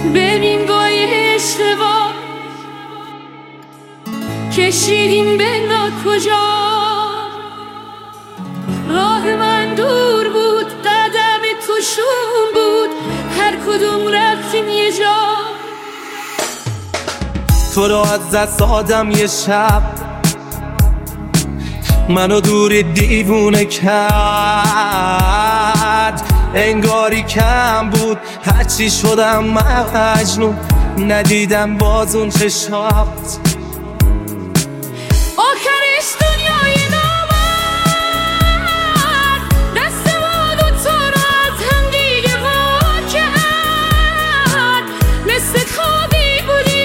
بریم با اشتباه کشیدیم بلا کجا. راه من دور بود، قدم تو شوم بود، هر کدوم رفتیم یه جا. تو رو از دست دادم یه شب، منو دور دیوونه کرد. انگاری کم بود هرچی شدم مجنون، ندیدم باز اون چشات. آخرش دنیای نامرد دست ما دوتا رو از هم دیگه وا کرد. مثل خوابی بودی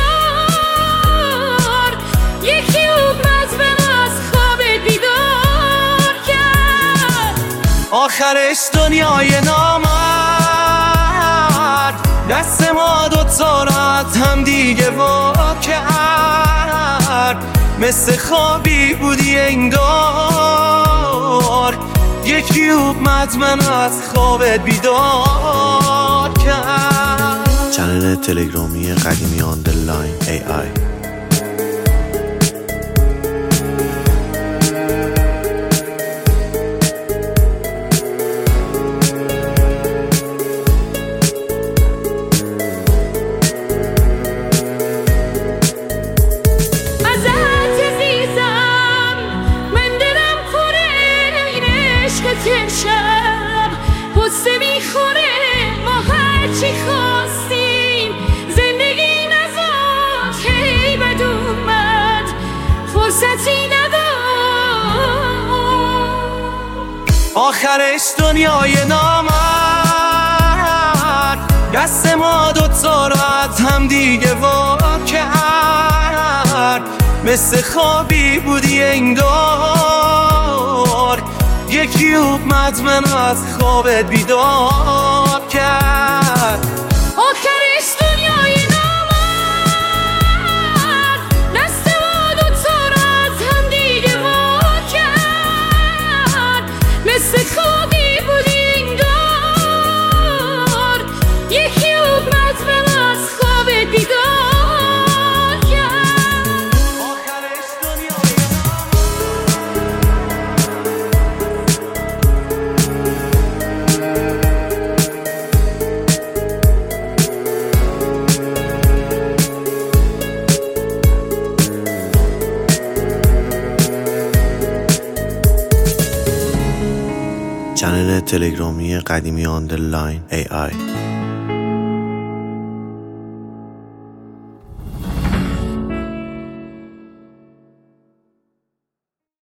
انگار، یکی اومد منو از خوابت بیدار کرد. آخرش دنیای نامرد دست ما دوتا رو از هم دیگه وا کرد. مثل خوابی بودی انگار، یکی اومد من از خوابت بیدار کرد. چنل تلگرامی قدیمی آندرلاین AI. شب حسه میخوره ما هرچی خواستیم، زندگی نزاد هی بد اومد فرصتی نداد. آخرش دنیای نامرد دست ما دوتا رو از هم دیگه وا کرد. مثل خوابی بودی انگار، یکی اومد من از خوابت بیدار کرد. آخرش دنیای نامرد دست ما دوتا رو از هم دیگه وا کرد. مثل خوابی بودی انگار، یکی اومد من از خوابت بیدار کرد. آخرش دنیای چنل تلگرامی قدیمی آندرلاین AI.